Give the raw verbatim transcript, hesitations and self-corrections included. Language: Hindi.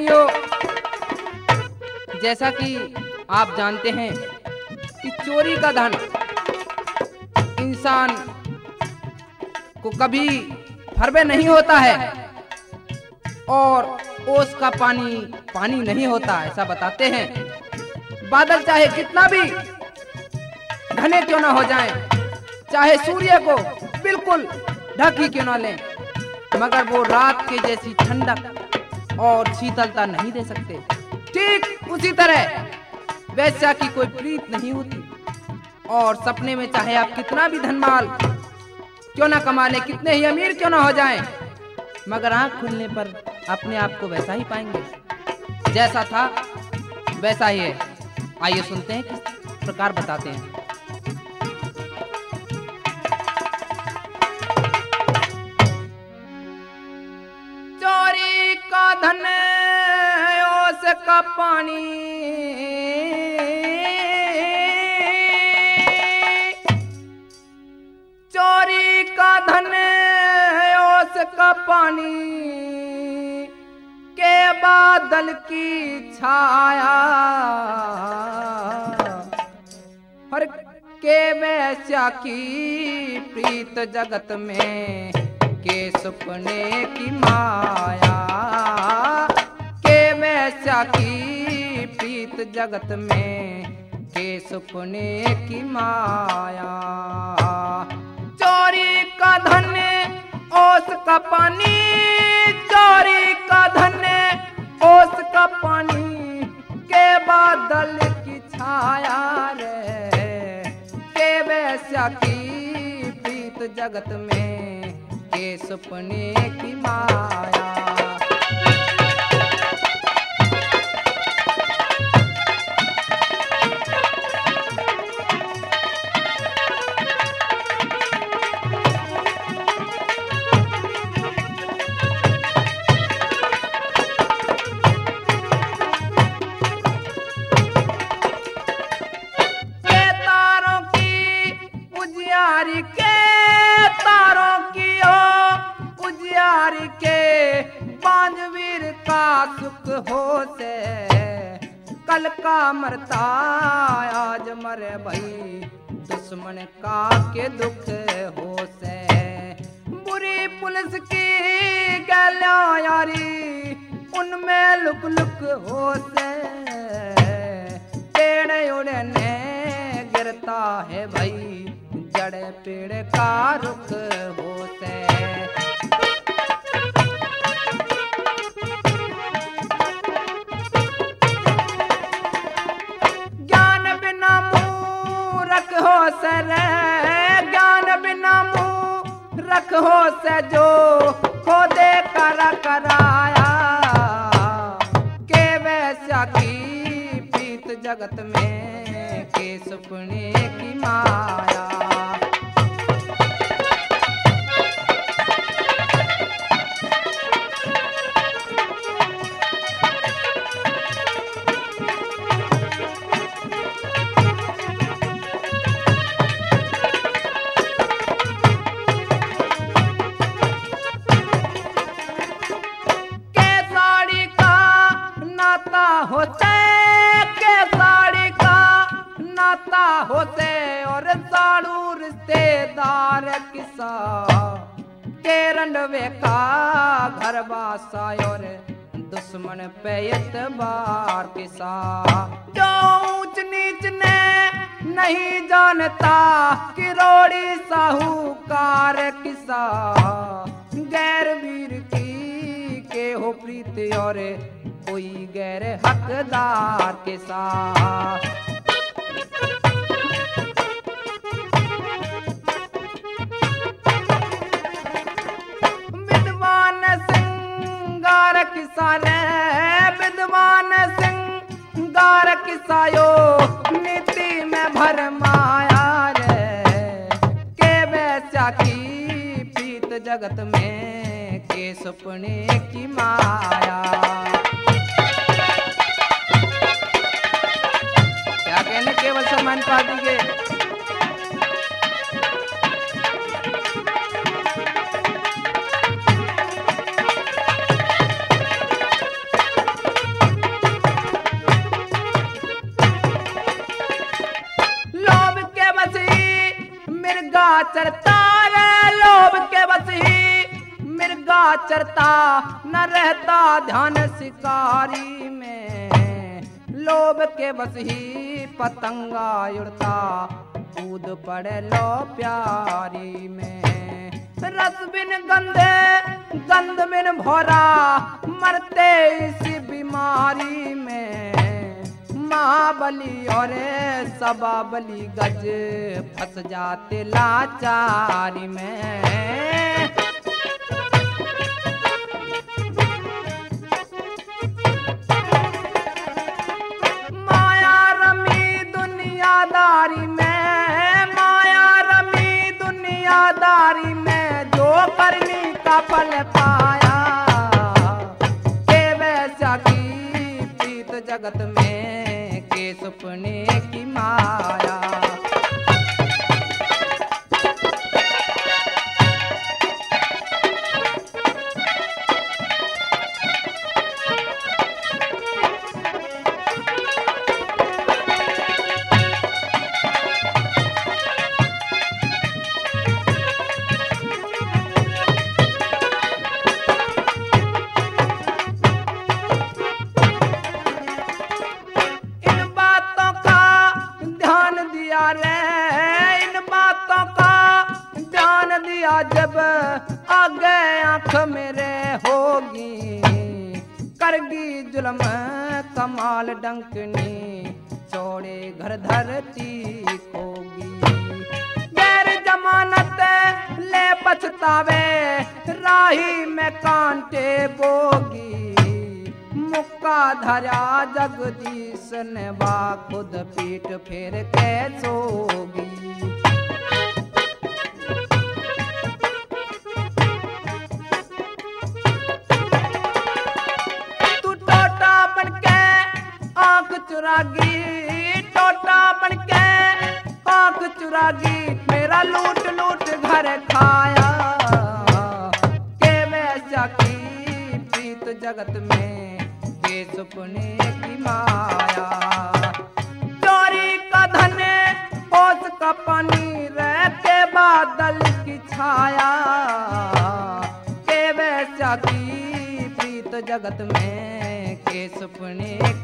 प्रेमियों, जैसा कि आप जानते हैं कि चोरी का धन इंसान को कभी फरबे नहीं होता है और ओस का पानी पानी नहीं होता, ऐसा बताते हैं। बादल चाहे कितना भी घने क्यों ना हो जाएं, चाहे सूर्य को बिल्कुल ढक ही क्यों ना लें, मगर वो रात के जैसी ठंडक और शीतलता नहीं दे सकते। ठीक उसी तरह वैसा की कोई प्रीत नहीं होती और सपने में चाहे आप कितना भी धनमाल क्यों ना कमा लें, कितने ही अमीर क्यों ना हो जाएं, मगर आंख खुलने पर अपने आप को वैसा ही पाएंगे, जैसा था वैसा ही है। आइए सुनते हैं किस प्रकार बताते हैं। चोरी का धन ओस का पानी, चोरी का धन ओस का पानी के बादल की छाया, हर के वैश्या की प्रीत जगत में के सपने की माया, के वैश्या की प्रीत जगत में के सपने की माया। चोरी का धन ओस का पानी, चोरी का धन ओस का पानी के बादल की छाया रे, के वैश्या की प्रीत जगत में के सपने की माया। के तारों की ओ उजियार के बांझवीर का सुख हो से, कल का मरता आज मरे भाई, दुश्मन का के दुख हो से। बुरी पुलिस की गैला यारी उनमें लुक लुक हो से, पेड़ उड़ने गिरता है भाई, जड़े पेड़ का रुख हो से। ज्ञान बिना मूरख हो से रे, ज्ञान बिना मूरख हो से, जो खोदे करा कराया, के वैश्या की प्रीत जगत में के सपने की माया। होते के साड़ी का नाता होते और साड़ू रिश्तेदार किसा, के रंडवे का घर बासा और दुश्मन पे एतबार किसा। जो ऊंच नीच ने नहीं जानता कि रोड़ी साहूकार किसा, गैर वीर की के हो प्रीत और कोई गैर हकदार के साथ। विद्वान सिंगार किसाने, विद्वान सिंगार किसायो नीति में भरमाया रे, के वैश्या की प्रीत जगत में के सपने की माया। केवल सम्मान पार्टी के चरता रे लोभ के बस ही मिर्गा चरता न रहता ध्यान शिकारी में। लोभ के बस ही पतंगा उड़ता कूद पड़े लो प्यारी में। रस बिन गंधे गंध बिन भोरा मरते इसी बीमारी में। महाबली और सबा बली गज फंस जाते लाचारी में। माया रमी दुनियादारी में, माया रमी दुनियादारी में, जो करनी का फल पाया। के वैसा की प्रीत जगत में, के सपने की माया। इन बातों का ध्यान दिया जब आगे आंख मेरे होगी। करगी जुल्म कमाल डंकनी, चौड़े घर धरती होगी। गैर जमानत ले पछतावे, राही में कांटे बोगी। मुक्का धरा जगदीश ने बा खुद पीठ फेर के सोगी। तू टोटा बनके आंख चुरागी, टोटा बनके आंख चुरागी, मेरा लूट लूट घर खाया। के वैसा की प्रीत जगत में, के सपने की माया। चोरी का धन ओस का पानी, रहते बादल की छाया। के वैसा की प्रीत जगत में, के सपने